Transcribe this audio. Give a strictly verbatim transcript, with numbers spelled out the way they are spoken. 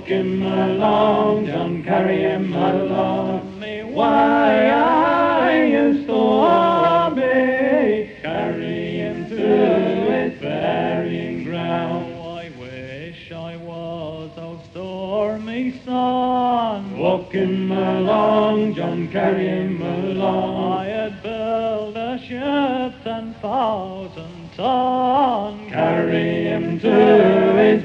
Walk him along, John, carry him along. Me why I used to hobby, carry him to his burying ground. Oh, I wish I was, oh stormy son. Walk him along, John, carry him along. I had built a ship ten thousand ton, Carry him to his